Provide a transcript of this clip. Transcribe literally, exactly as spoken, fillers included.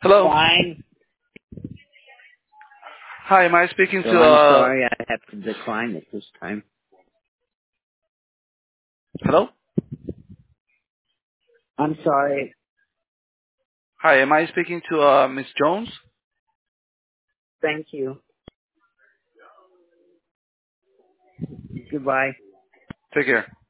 Hello. Fine. Hi, am I speaking So to, I'm uh, sorry I have to decline it this time. hello? I'm sorry. Hi, am I speaking to, uh, Miss Jones? Thank you. Goodbye. Take care.